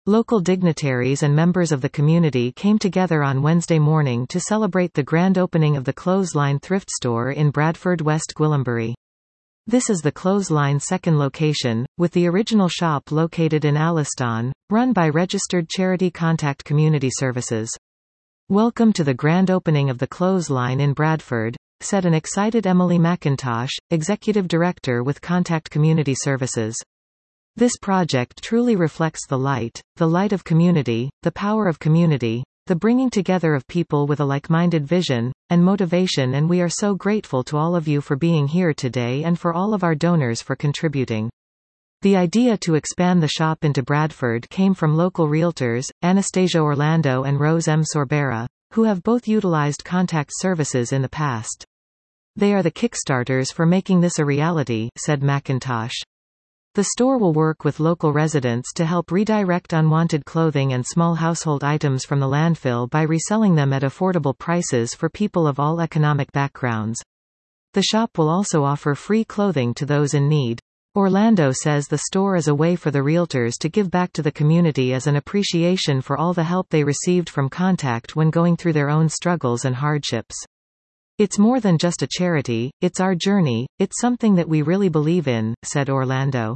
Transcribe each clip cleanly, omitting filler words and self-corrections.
Local dignitaries and members of the community came together on Wednesday morning to celebrate the grand opening of the Clothesline thrift store in Bradford, West Gwillimbury. This is the Clothesline's second location, with the original shop located in Alliston, run by registered charity Contact Community Services. "Welcome to the grand opening of the Clothesline in Bradford," said an excited Emily McIntosh, Executive Director with Contact Community Services. "This project truly reflects the light of community, the power of community, the bringing together of people with a like-minded vision and motivation, and we are so grateful to all of you for being here today and for all of our donors for contributing." The idea to expand the shop into Bradford came from local realtors, Anastasia Orlando and Rose M. Sorbera, who have both utilized Contact services in the past. "They are the kickstarters for making this a reality," said McIntosh. The store will work with local residents to help redirect unwanted clothing and small household items from the landfill by reselling them at affordable prices for people of all economic backgrounds. The shop will also offer free clothing to those in need. Orlando says the store is a way for the realtors to give back to the community as an appreciation for all the help they received from Contact when going through their own struggles and hardships. "It's more than just a charity, it's our journey, it's something that we really believe in," said Orlando.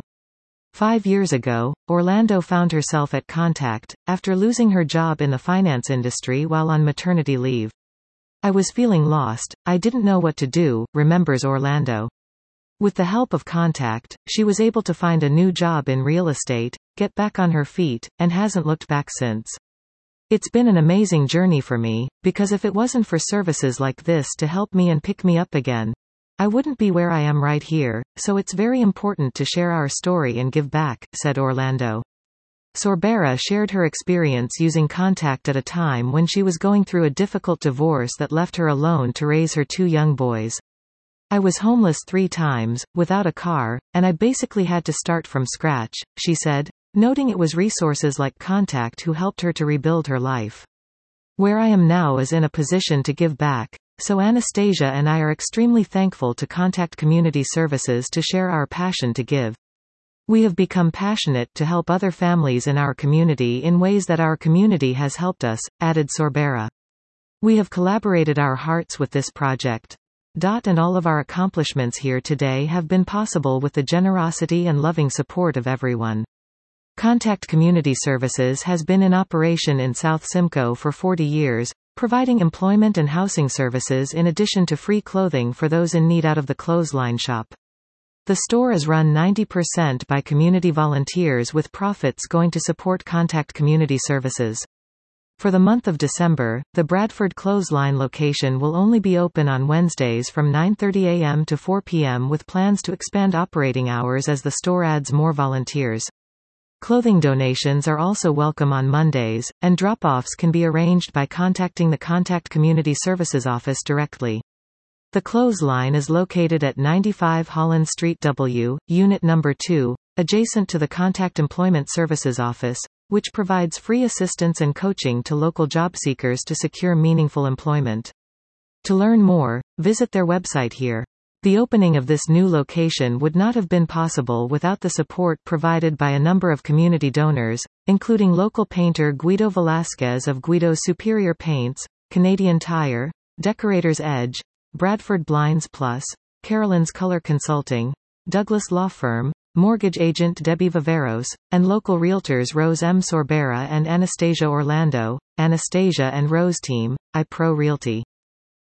5 years ago, Orlando found herself at Contact, after losing her job in the finance industry while on maternity leave. "I was feeling lost, I didn't know what to do," remembers Orlando. With the help of Contact, she was able to find a new job in real estate, get back on her feet, and hasn't looked back since. "It's been an amazing journey for me, because if it wasn't for services like this to help me and pick me up again, I wouldn't be where I am right here, so it's very important to share our story and give back," said Orlando. Sorbera shared her experience using Contact at a time when she was going through a difficult divorce that left her alone to raise her 2 young boys. "I was homeless 3 times, without a car, and I basically had to start from scratch," she said, noting it was resources like Contact who helped her to rebuild her life. "Where I am now is in a position to give back, so Anastasia and I are extremely thankful to Contact Community Services to share our passion to give. We have become passionate to help other families in our community in ways that our community has helped us," added Sorbera. "We have collaborated our hearts with this project. And all of our accomplishments here today have been possible with the generosity and loving support of everyone." Contact Community Services has been in operation in South Simcoe for 40 years, providing employment and housing services in addition to free clothing for those in need out of the Clothesline shop. The store is run 90% by community volunteers with profits going to support Contact Community Services. For the month of December, the Bradford Clothesline location will only be open on Wednesdays from 9:30 a.m. to 4 p.m. with plans to expand operating hours as the store adds more volunteers. Clothing donations are also welcome on Mondays, and drop-offs can be arranged by contacting the Contact Community Services office directly. The Clothesline is located at 95 Holland Street W, Unit Number 2, adjacent to the Contact Employment Services office, which provides free assistance and coaching to local job seekers to secure meaningful employment. To learn more, visit their website here. The opening of this new location would not have been possible without the support provided by a number of community donors, including local painter Guido Velasquez of Guido's Superior Paints, Canadian Tire, Decorator's Edge, Bradford Blinds Plus, Carolyn's Color Consulting, Douglas Law Firm, mortgage agent Debbie Viveros, and local realtors Rose M. Sorbera and Anastasia Orlando, Anastasia and Rose Team, iPro Realty.